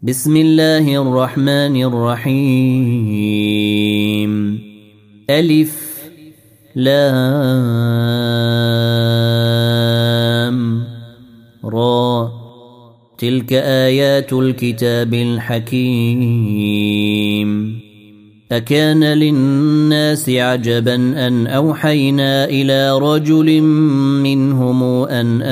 بسم الله الرحمن الرحيم ألف لام را تلك آيات الكتاب الحكيم أكان للناس عجبا أن أوحينا إلى رجل منهم أن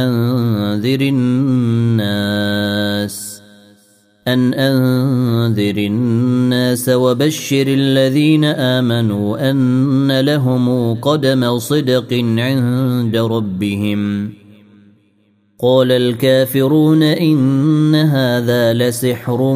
أنذر الناس وبشر الذين آمنوا أن لهم قدم صدق عند ربهم قال الكافرون إن هذا لسحر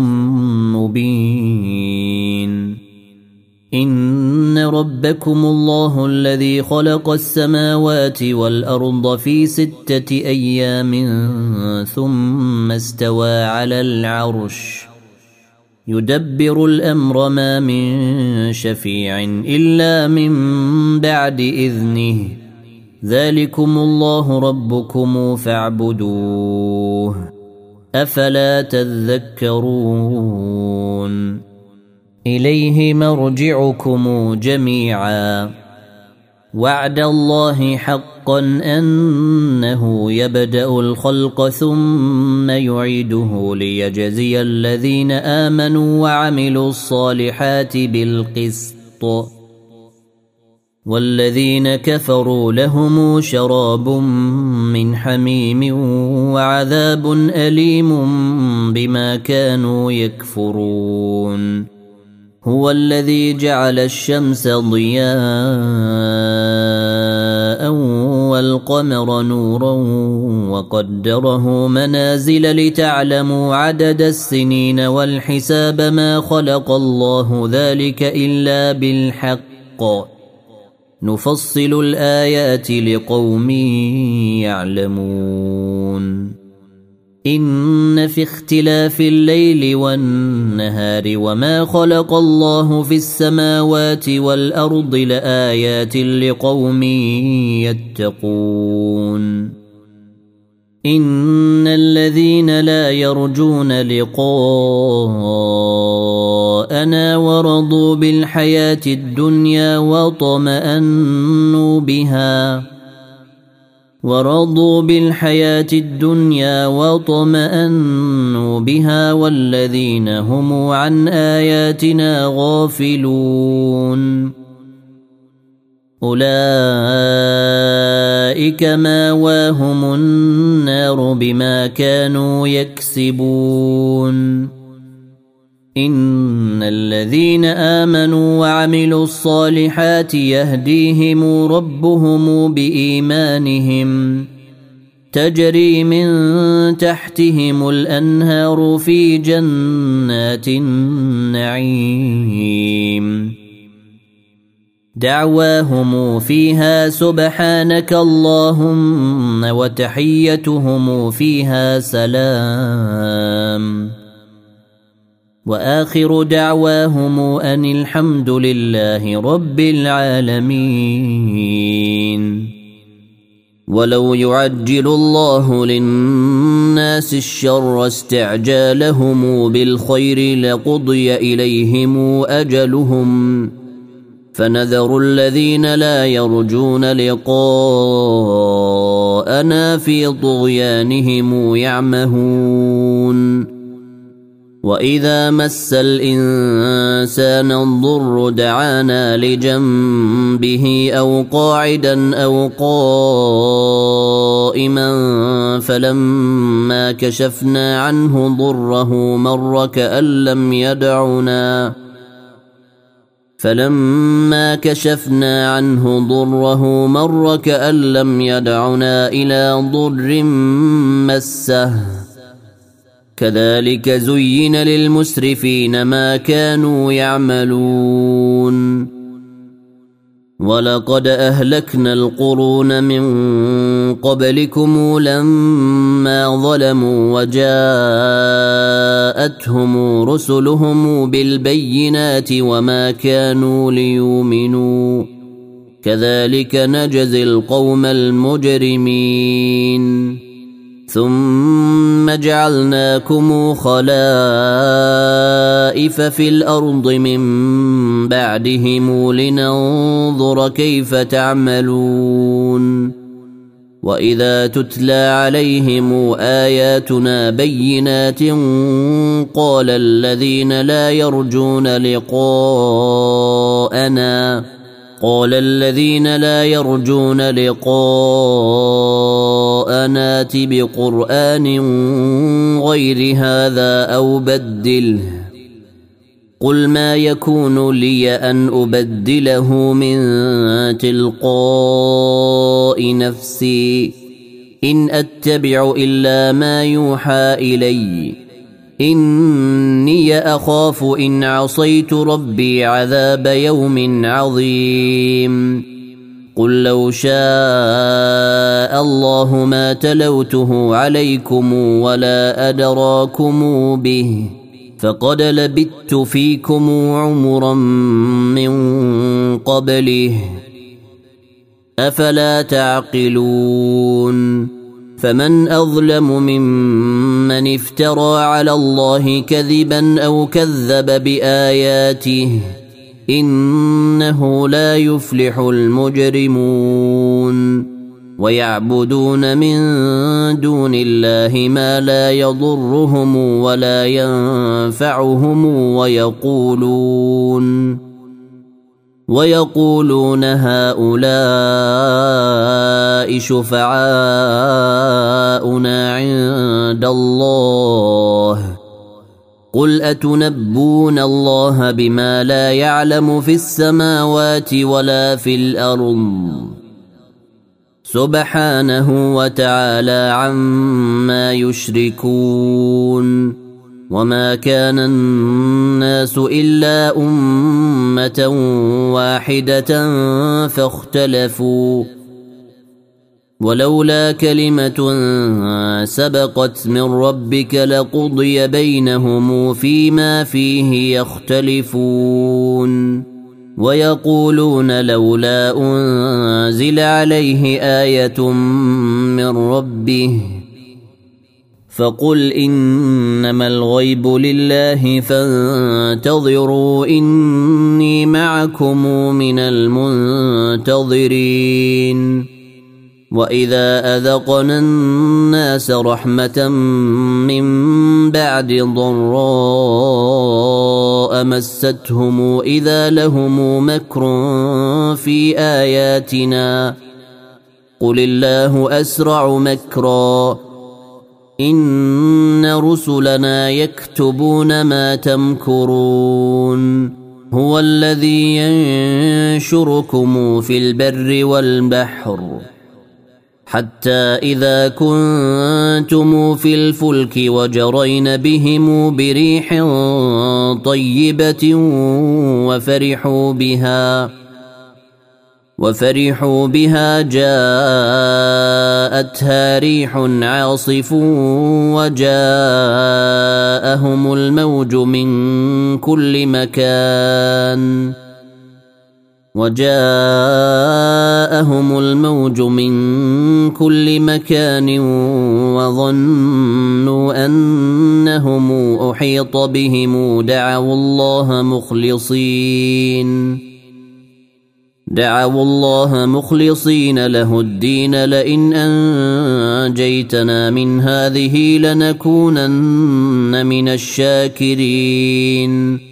مبين إن ربكم الله الذي خلق السماوات والأرض في 6 أيام ثم استوى على العرش يدبر الأمر ما من شفيع إلا من بعد إذنه ذلكم الله ربكم فاعبدوه أفلا تذكرون إليه مرجعكم جميعا وعد الله حقا أنه يبدأ الخلق ثم يعيده ليجزي الذين آمنوا وعملوا الصالحات بالقسط والذين كفروا لهم شراب من حميم وعذاب أليم بما كانوا يكفرون هو الذي جعل الشمس ضياء والقمر نورا وقدره منازل لتعلموا عدد السنين والحساب ما خلق الله ذلك إلا بالحق نفصل الآيات لقوم يعلمون إن في اختلاف الليل والنهار وما خلق الله في السماوات والأرض لآيات لقوم يتقون إن الذين لا يرجون لقاءنا ورضوا بالحياة الدنيا وطمأنوا بها والذين هم عن آياتنا غافلون أولئك مأواهم النار بما كانوا يكسبون إن الذين آمنوا وعملوا الصالحات يهديهم ربهم بإيمانهم تجري من تحتهم الأنهار في جنات النعيم دعواهم فيها سبحانك اللهم وتحيتهم فيها سلام وآخر دعواهم أن الحمد لله رب العالمين ولو يعجل الله للناس الشر استعجالهم بالخير لقضي إليهم أجلهم فنذر الذين لا يرجون لقاءنا في طغيانهم يعمهون وإذا مس الإنسان الضر دعانا لجنبه أو قاعدا أو قائما فلما كشفنا عنه ضره مر كأن لم يدعنا إلى ضر مسه كذلك زين للمسرفين ما كانوا يعملون ولقد أهلكنا القرون من قبلكم لما ظلموا وجاءتهم رسلهم بالبينات وما كانوا ليؤمنوا كذلك نجزي القوم المجرمين ثم جعلناكم خلائف في الأرض من بعدهم لننظر كيف تعملون وإذا تتلى عليهم آياتنا بينات قال الذين لا يرجون لقاءنا ائت بقرآن غير هذا أو بدله قل ما يكون لي أن أبدله من تلقاء نفسي إن أتبع إلا ما يوحى إلي إني أخاف إن عصيت ربي عذاب يوم عظيم قل لو شاء الله ما تلوته عليكم ولا أدراكم به فقد لبثت فيكم عمرا من قبله أفلا تعقلون فمن أظلم ممن افترى على الله كذبا أو كذب بآياته إنه لا يفلح المجرمون ويعبدون من دون الله ما لا يضرهم ولا ينفعهم ويقولون هؤلاء شفعاؤنا عند الله قل أتنبون الله بما لا يعلم في السماوات ولا في الأرض سبحانه وتعالى عما يشركون وما كان الناس إلا أمة واحدة فاختلفوا ولولا كلمة سبقت من ربك لقضي بينهم فيما فيه يختلفون ويقولون لولا أنزل عليه آية من ربه فقل إنما الغيب لله فانتظروا إني معكم من المنتظرين وإذا أذقنا الناس رحمة من بعد ضراء مستهم إذا لهم مكر في آياتنا قل الله أسرع مكرا إن رسلنا يكتبون ما تمكرون هو الذي ينشركم في البر والبحر حتى إذا كنتم في الفلك وجرين بهم بريح طيبة وفرحوا بها جاءتها ريح عاصف وجاءهم الموج من كل مكان وظنوا أنهم أحيط بهم دعوا الله مخلصين له الدين لئن أنجيتنا من هذه لنكونن من الشاكرين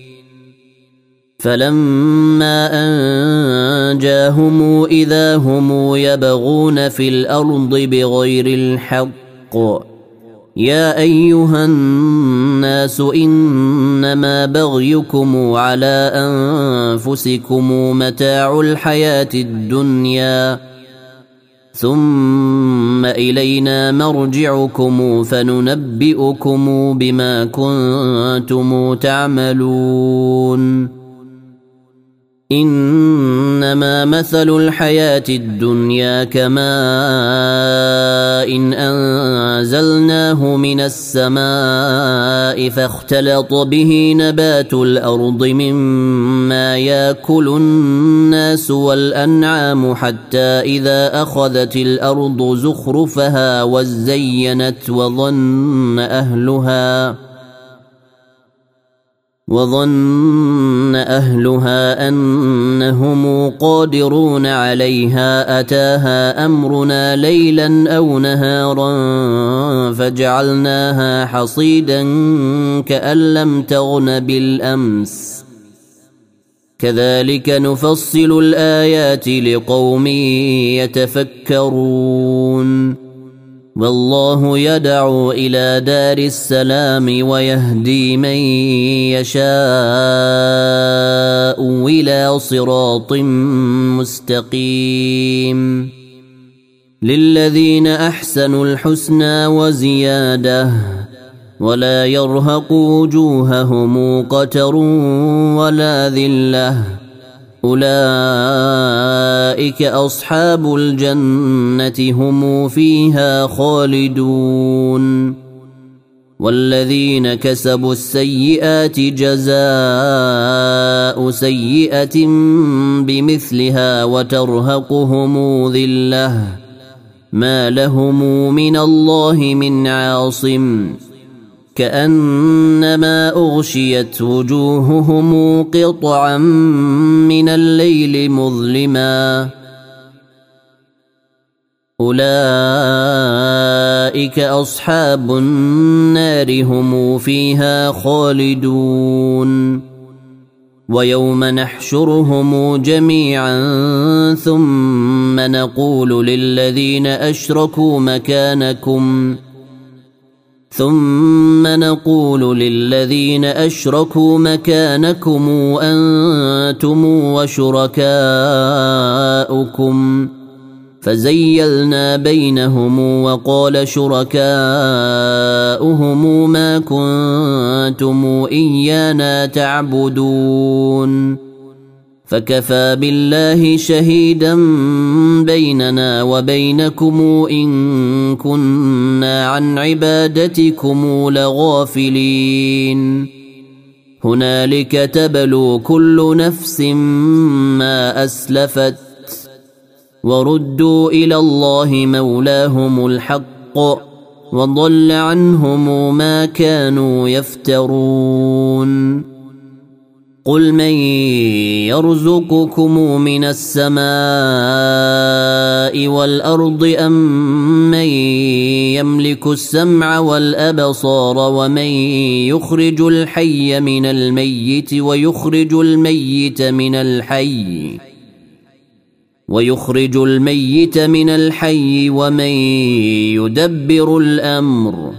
فلما أنجاهم إذا هم يبغون في الأرض بغير الحق يا أيها الناس إنما بغيكم على أنفسكم متاع الحياة الدنيا ثم إلينا مرجعكم فننبئكم بما كنتم تعملون إنما مثل الحياة الدنيا كماء إن أنزلناه من السماء فاختلط به نبات الأرض مما يأكل الناس والأنعام حتى إذا أخذت الأرض زخرفها وزينت وظن أهلها أنهم قادرون عليها أتاها أمرنا ليلا أو نهارا فجعلناها حصيدا كأن لم تغن بالأمس كذلك نفصل الآيات لقوم يتفكرون والله يدعو إلى دار السلام ويهدي من يشاء إلى صراط مستقيم للذين أحسنوا الحسنى وزيادة ولا يرهق وجوههم قتر ولا ذلة أولئك أصحاب الجنة هم فيها خالدون والذين كسبوا السيئات جزاء سيئة بمثلها وترهقهم ذلة ما لهم من الله من عاصم كأنما أغشيت وجوههم قطعا من الليل مظلما أولئك أصحاب النار هم فيها خالدون ويوم نحشرهم جميعا ثم نقول للذين أشركوا مكانكم أنتم وشركاؤكم فزيلنا بينهم وقال شركاؤهم ما كنتم إيانا تعبدون فكفى بالله شهيدا بيننا وبينكم إن كنا عن عبادتكم لغافلين هنالك تبلو كل نفس ما أسلفت وردوا إلى الله مولاهم الحق وضل عنهم ما كانوا يفترون قل من يرزقكم من السماء والأرض أم من يملك السمع والأبصار ومن يخرج الحي من الميت ويخرج الميت من الحي ومن يدبر الأمر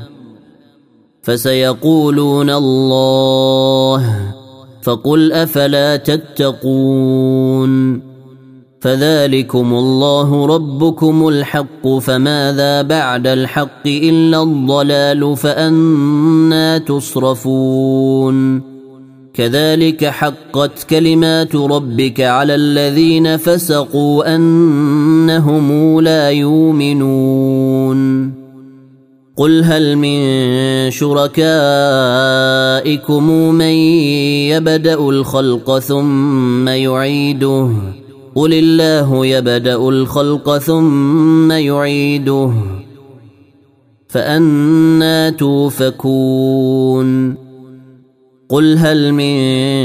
فسيقولون الله فقل أفلا تتقون فذلكم الله ربكم الحق فماذا بعد الحق إلا الضلال فأنى تصرفون كذلك حقت كلمات ربك على الذين فسقوا أنهم لا يؤمنون قل هل من شركائكم من يبدأ الخلق ثم يعيده قل الله يبدأ الخلق ثم يعيده فأنى توفكون قل هل من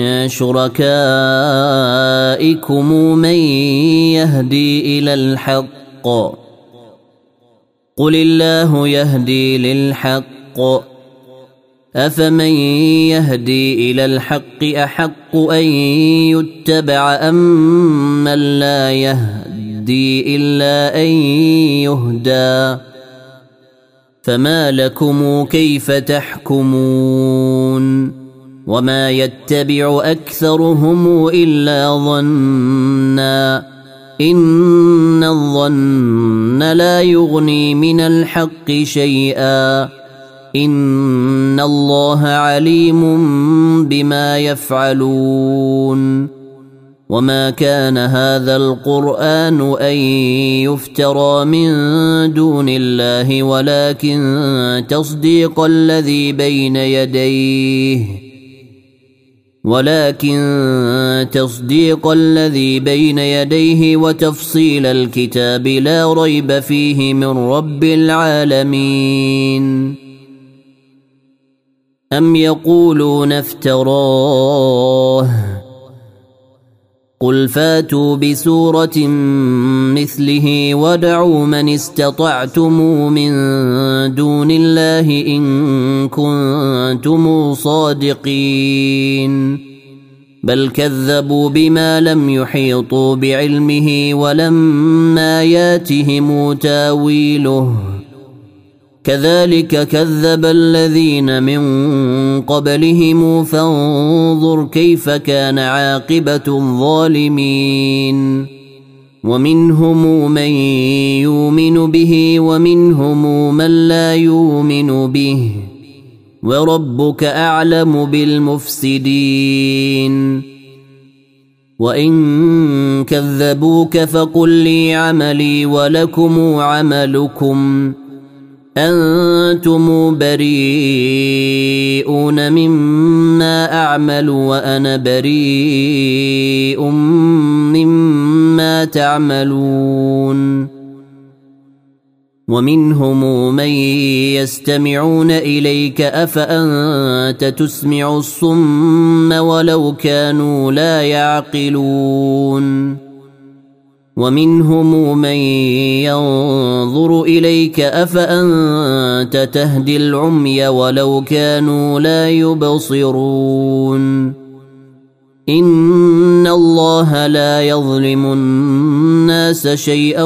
شركائكم من يهدي إلى الحق قل الله يهدي للحق أفمن يهدي إلى الحق أحق أن يتبع أم من لا يهدي إلا أن يهدى فما لكم كيف تحكمون وما يتبع أكثرهم إلا ظنا إن الظن لا يغني من الحق شيئا إن الله عليم بما يفعلون وما كان هذا القرآن أن يفترى من دون الله ولكن تصديق الذي بين يديه وتفصيل الكتاب لا ريب فيه من رب العالمين. أم يقولون افتراه قل فاتوا بسورة مثله وادعوا من استطعتم من دون الله إن كنتم صادقين بل كذبوا بما لم يحيطوا بعلمه ولما ياتهم تاويله كذلك كذب الذين من قبلهم فانظر كيف كان عاقبة الظالمين. ومنهم من يؤمن به ومنهم من لا يؤمن به وربك أعلم بالمفسدين. وإن كذبوك فقل لي عملي ولكم عملكم أنتم بريئون مما أعمل وأنا بريء مما تعملون. ومنهم من يستمعون إليك أفأنت تسمع الصم ولو كانوا لا يعقلون. ومنهم من ينظر إليك أفأنت تهدي العمي ولو كانوا لا يبصرون. إن الله لا يظلم الناس شيئا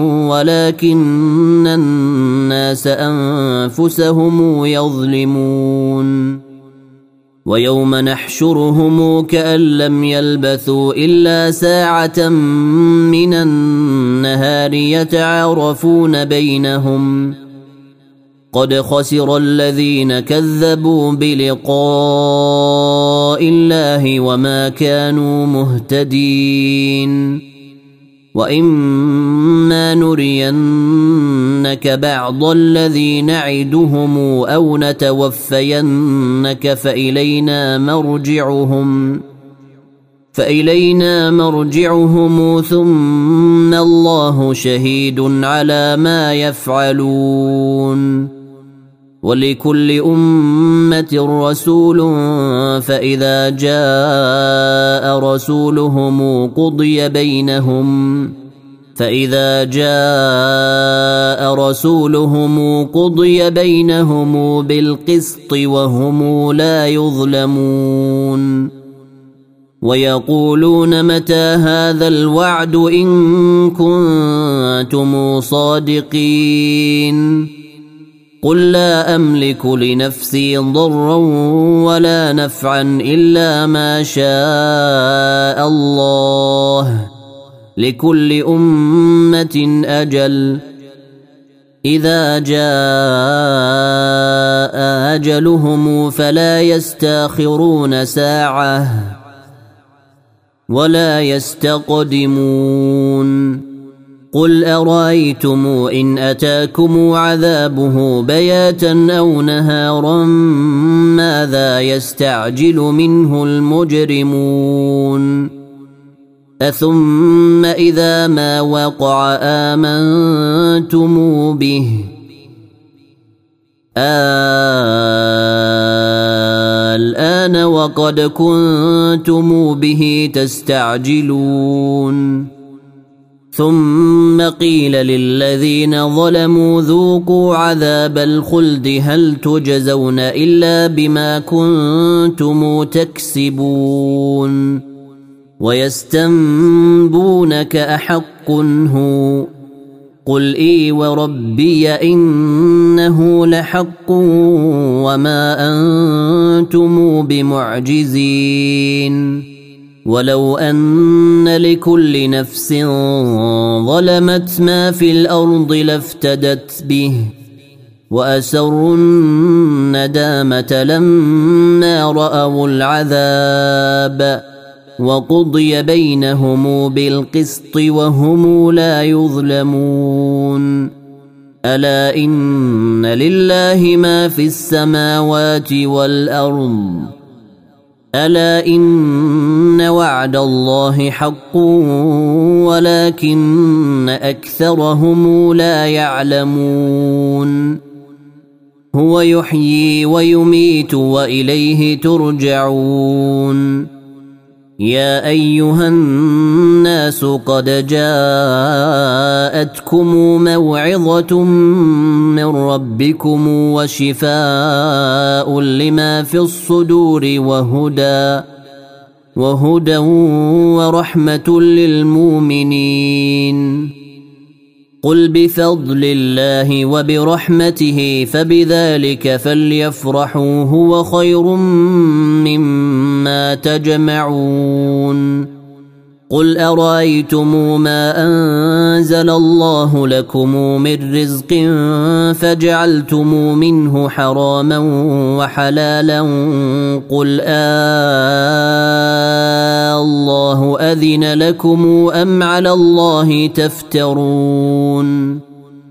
ولكن الناس أنفسهم يظلمون. ويوم نحشرهم كأن لم يلبثوا إلا ساعة من النهار يتعارفون بينهم قد خسر الذين كذبوا بلقاء الله وما كانوا مهتدين. وإما نرينك بعض الذي نعدهم أو نتوفينك فإلينا مرجعهم ثم الله شهيد على ما يفعلون. ولكل أمة رسول فإذا جاء رسولهم قضي بينهم بالقسط وهم لا يظلمون. ويقولون متى هذا الوعد إن كنتم صادقين قل لا أملك لنفسي ضرا ولا نفعا إلا ما شاء الله لكل أمة أجل إذا جاء أجلهم فلا يستاخرون ساعة ولا يستقدمون. قل أرأيتم إن أتاكم عذابه بياتا أو نهارا ماذا يستعجل منه المجرمون أثم إذا ما وقع آمنتم به الآن وقد كنتم به تستعجلون. ثم قيل للذين ظلموا ذوقوا عذاب الخلد هل تجزون إلا بما كنتم تكسبون. ويستنبونك أحق هو قل إي وربي إنه لحق وما أنتم بمعجزين. ولو أن لكل نفس ظلمت ما في الأرض لافتدت به وأسروا الندامة لما رأوا العذاب وقضي بينهم بالقسط وهم لا يظلمون ألا إن لله ما في السماوات والأرض ألا إن وعد الله حق ولكن أكثرهم لا يعلمون هو يحيي ويميت وإليه ترجعون يا أيها الناس قد جاءتكم موعظة من ربكم وشفاء لما في الصدور وهدى ورحمة للمؤمنين قل بفضل الله وبرحمته فبذلك فليفرحوا هو خير مما تجمعون قل أرأيتم ما أنزل الله لكم من رزق فجعلتم منه حراما وحلالا قل الله أذن لكم أم على الله تفترون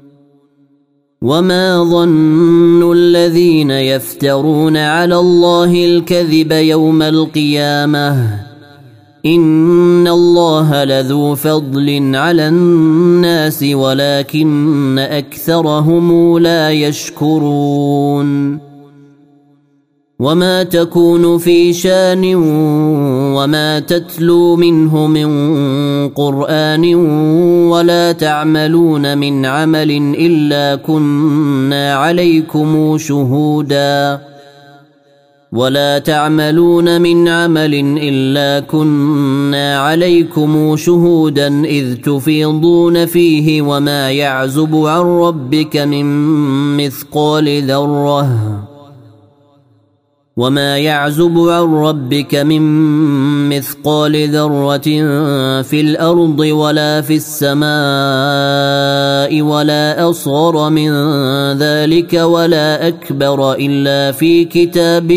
وما ظن الذين يفترون على الله الكذب يوم القيامة إن الله لذو فضل على الناس ولكن أكثرهم لا يشكرون وما تكون في شان وما تتلو منه من قرآن ولا تعملون من عمل إلا كنا عليكم شهودا إذ تفيضون فيه وما يعزب عن ربك من مثقال ذرة في الأرض ولا في السماء ولا أصغر من ذلك ولا أكبر إلا في كتاب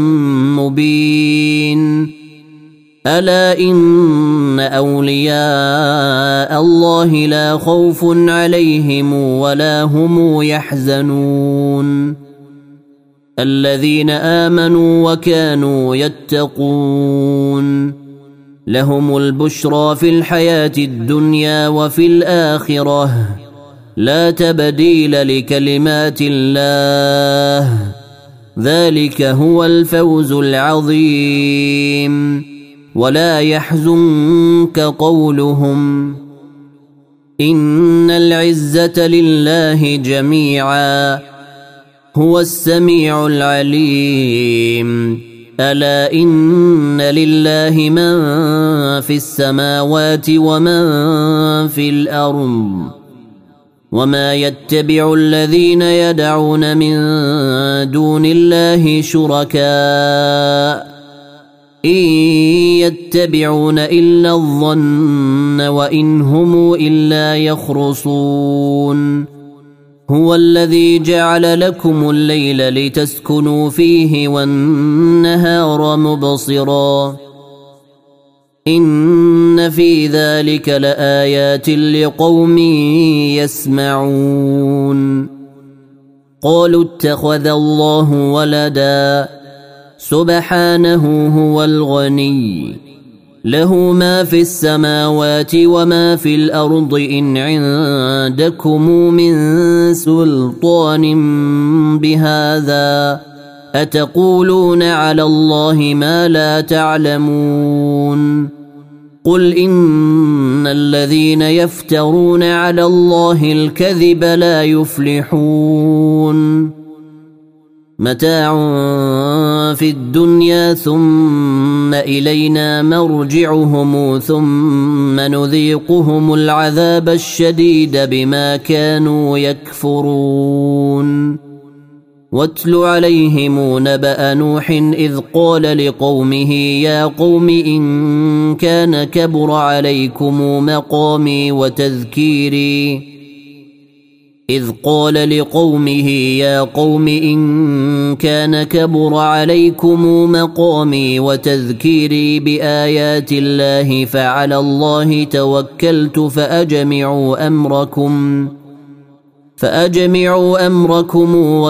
مبين ألا إن أولياء الله لا خوف عليهم ولا هم يحزنون الذين آمنوا وكانوا يتقون لهم البشرى في الحياة الدنيا وفي الآخرة لا تبديل لكلمات الله ذلك هو الفوز العظيم ولا يحزنك قولهم إن العزة لله جميعا هو السميع العليم ألا إن لله من في السماوات ومن في الأرض وما يتبع الذين يدعون من دون الله شركاء إن يتبعون إلا الظن وإن هم إلا يخرصون هو الذي جعل لكم الليل لتسكنوا فيه والنهار مبصرا إن في ذلك لآيات لقوم يسمعون قالوا اتخذ الله ولدا سبحانه هو الغني له ما في السماوات وما في الأرض إن عندكم من سلطان بهذا أتقولون على الله ما لا تعلمون قل إن الذين يفترون على الله الكذب لا يفلحون متاع في الدنيا ثم إلينا مرجعهم ثم نذيقهم العذاب الشديد بما كانوا يكفرون واتل عليهم نبأ نوح إذ قال لقومه يا قوم إن كان كبر عليكم مقامي إذ قال لقومه يا قوم إن كان كبر عليكم مقامي وتذكيري بآيات الله فعلى الله توكلت فأجمعوا أمركم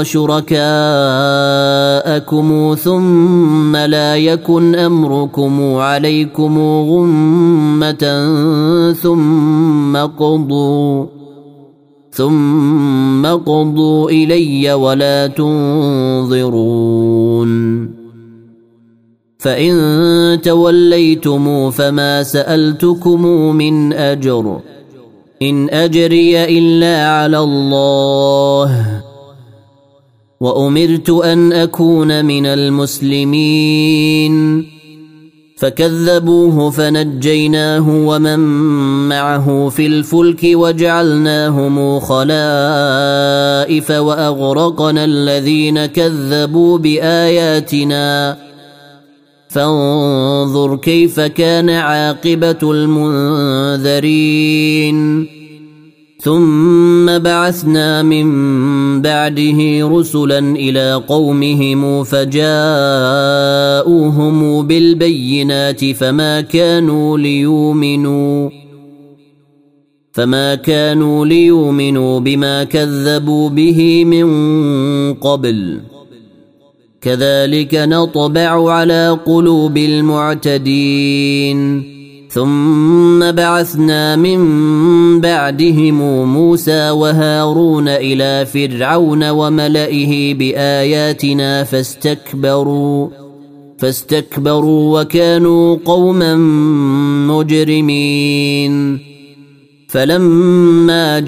وشركاءكم ثم لا يكن أمركم عليكم غمة ثم قضوا إلي ولا تنظرون فإن توليتم فما سألتكم من أجر إن أجري إلا على الله وأمرت أن أكون من المسلمين فكذبوه فنجيناه ومن معه في الفلك وجعلناهم خلائف وأغرقنا الذين كذبوا بآياتنا فانظر كيف كان عاقبة المنذرين ثم بعثنا من بعده رسلا إلى قومهم فجاءوهم بالبينات فما كانوا ليؤمنوا بما كذبوا به من قبل كذلك نطبع على قلوب المعتدين ثم بعثنا من بعدهم موسى وهارون إلى فرعون وملئه بآياتنا فاستكبروا وكانوا قوما مجرمين فلما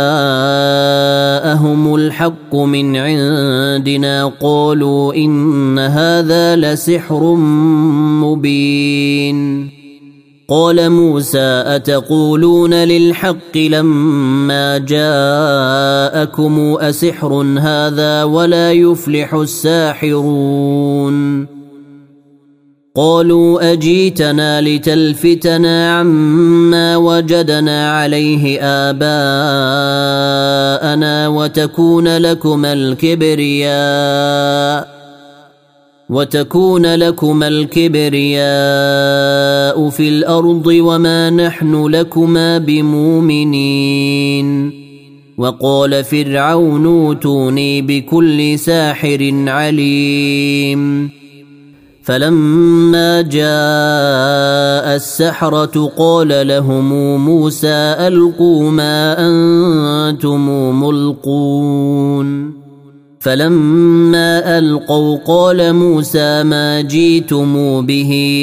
جاءهم الحق من عندنا قالوا إن هذا لسحر مبين قال موسى أتقولون للحق لما جاءكم أسحر هذا ولا يفلح الساحرون قالوا أجيتنا لتلفتنا عما وجدنا عليه آباءنا وتكون لكما الكبرياء في الأرض وما نحن لكما بمؤمنين وقال فرعون اوتوني بكل ساحر عليم فلما جاء السحرة قال لهم موسى ألقوا ما أنتم ملقون فلما ألقوا قال موسى ما جئتم به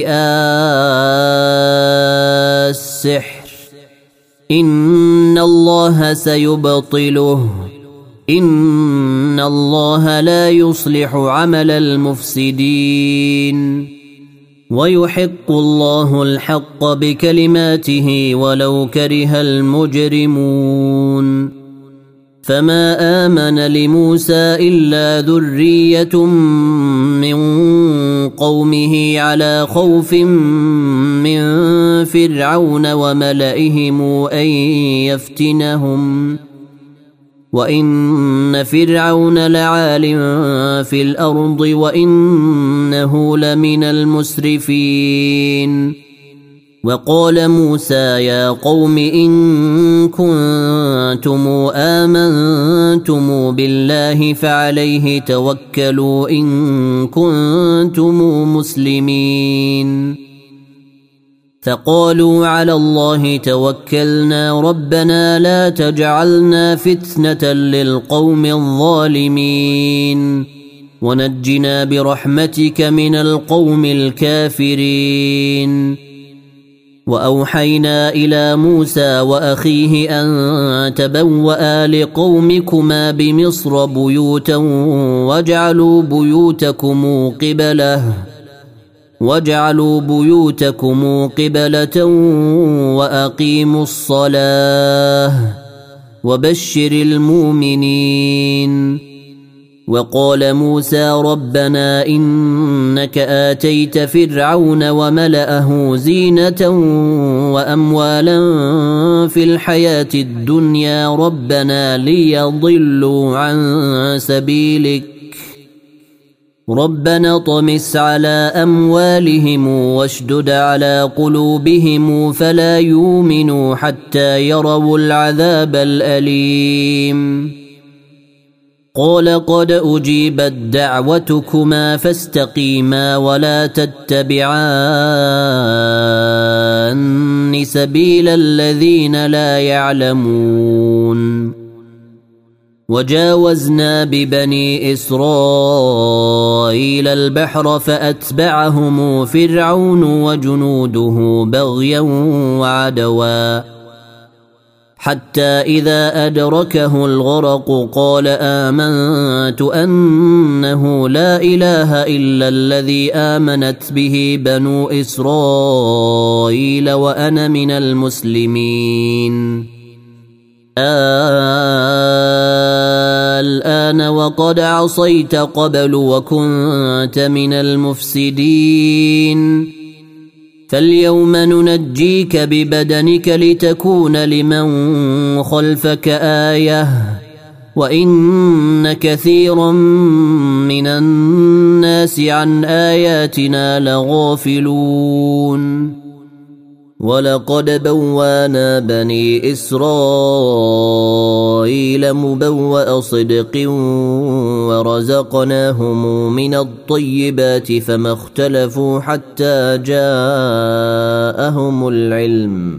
السحر إن الله سيبطله إن الله لا يصلح عمل المفسدين ويحق الله الحق بكلماته ولو كره المجرمون فما آمن لموسى إلا ذرية من قومه على خوف من فرعون وملئهم أن يفتنهم وإن فرعون لعال في الأرض وإنه لمن المسرفين وقال موسى يا قوم إن كنتم آمنتم بالله فعليه توكلوا إن كنتم مسلمين فقالوا على الله توكلنا ربنا لا تجعلنا فتنة للقوم الظالمين ونجنا برحمتك من القوم الكافرين وأوحينا إلى موسى وأخيه أن تبوأ لقومكما بمصر بيوتا واجعلوا بيوتكم قبلة وأقيموا الصلاة وبشر المؤمنين وقال موسى ربنا إنك آتيت فرعون وملأه زينة وأموالا في الحياة الدنيا ربنا ليضلوا عن سبيلك ربنا طمس على أموالهم واشدد على قلوبهم فلا يؤمنوا حتى يروا العذاب الأليم قال قد أجيبت دعوتكما فاستقيما ولا تتبعان سبيل الذين لا يعلمون وجاوزنا ببني إسرائيل البحر فأتبعهم فرعون وجنوده بغيا وعدوا حتى إذا أدركه الغرق قال آمنت أنه لا إله إلا الذي آمنت به بنو إسرائيل وأنا من المسلمين الآن وقد عصيت قبل وكنت من المفسدين فاليوم ننجيك ببدنك لتكون لمن خلفك آية وإن كثيرا من الناس عن آياتنا لغافلون ولقد بوانا بني إسرائيل مبوأ صدق ورزقناهم من الطيبات فما اختلفوا حتى جاءهم العلم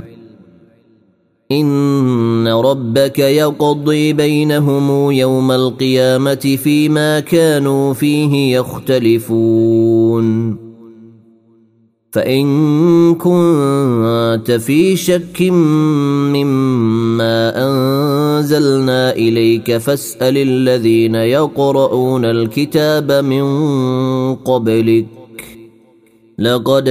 إن ربك يقضي بينهم يوم القيامة فيما كانوا فيه يختلفون فإن كنت في شك مما أنزلنا إليك فاسأل الذين يقرؤون الكتاب من قبلك لقد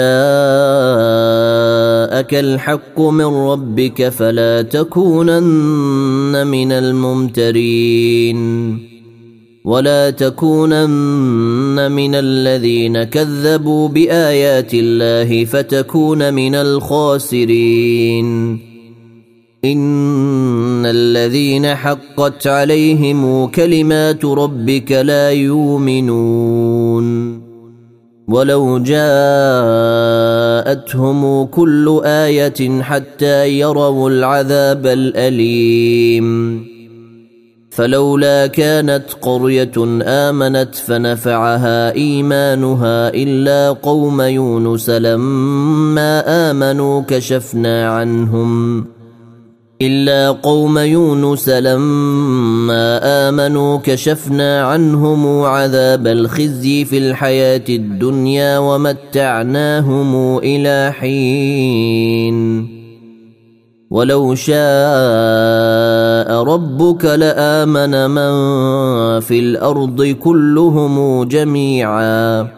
جاءك الحق من ربك فلا تكونن من الممترين ولا تكونن من الذين كذبوا بآيات الله فتكون من الخاسرين إن الذين حقت عليهم كلمات ربك لا يؤمنون ولو جاءتهم كل آية حتى يروا العذاب الأليم فلولا كانت قرية آمنت فنفعها إيمانها إلا قوم يونس لما آمنوا كشفنا عنهم عذاب الخزي في الحياة الدنيا ومتعناهم إلى حين ولو شاء ربك لآمن من في الأرض كلهم جميعا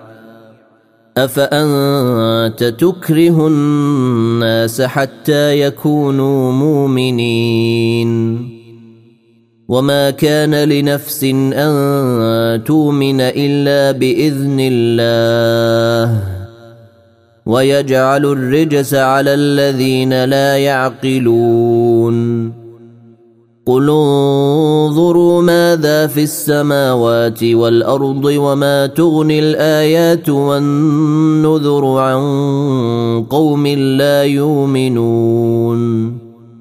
أفأنت تكره الناس حتى يكونوا مؤمنين وما كان لنفس أن تؤمن إلا بإذن الله ويجعل الرجس على الذين لا يعقلون قل انظروا ماذا في السماوات والأرض وما تغني الآيات والنذر عن قوم لا يؤمنون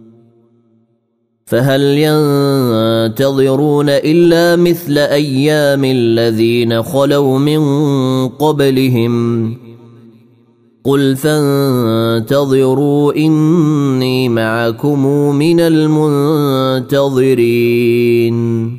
فهل ينتظرون إلا مثل أيام الذين خلوا من قبلهم قل فانتظروا إني معكم من المنتظرين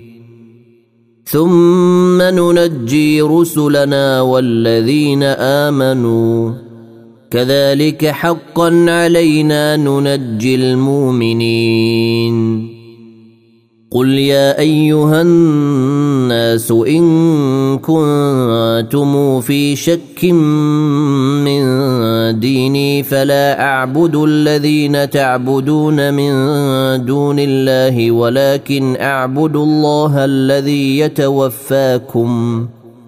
ثم ننجي رسلنا والذين آمنوا كذلك حقا علينا ننجي المؤمنين قل يا أيها الناس إن كنتم في شك من ديني فلا أعبد الذين تعبدون من دون الله ولكن أعبد الله الذي يتوفاكم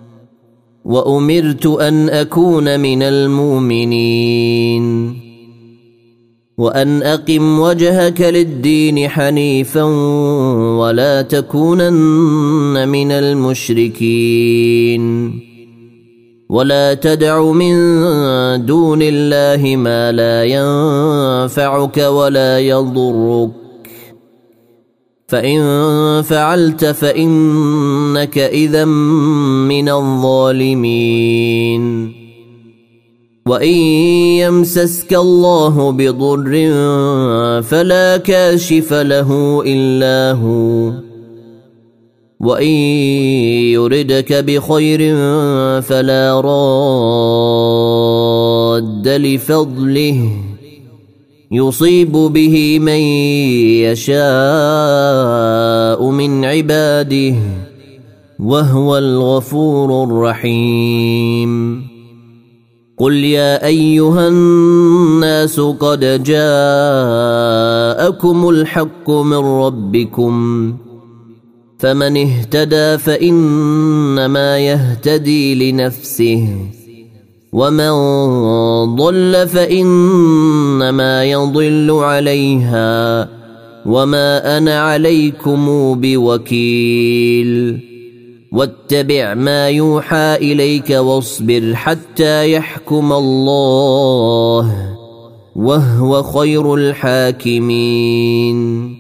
وأمرت أن أكون من المؤمنين وأن أقم وجهك للدين حنيفا ولا تكونن من المشركين ولا تدع من دون الله ما لا ينفعك ولا يضرك فإن فعلت فإنك إذا من الظالمين وإن يمسسك الله بضر فلا كاشف له إلا هو وإن يردك بخير فلا راد لفضله يصيب به من يشاء من عباده وهو الغفور الرحيم قل يا أيها الناس قد جاءكم الحق من ربكم فمن اهتدى فإنما يهتدي لنفسه ومن ضل فإنما يضل عليها وما أنا عليكم بوكيل واتبع ما يوحى إليك واصبر حتى يحكم الله وهو خير الحاكمين